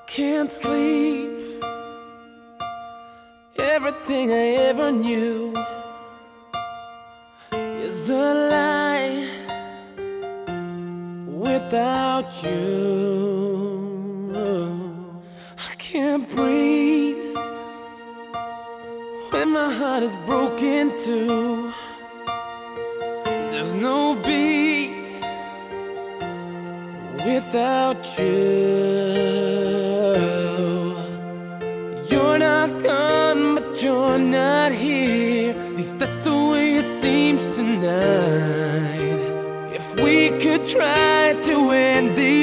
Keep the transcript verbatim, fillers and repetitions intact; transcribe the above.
can't sleep. Everything I ever knew is a lie without you. I can't breathe when my heart is broken too. There's no beat without you. You're not gone, but you're not here. At least that's the way it seems tonight. If we could try to end the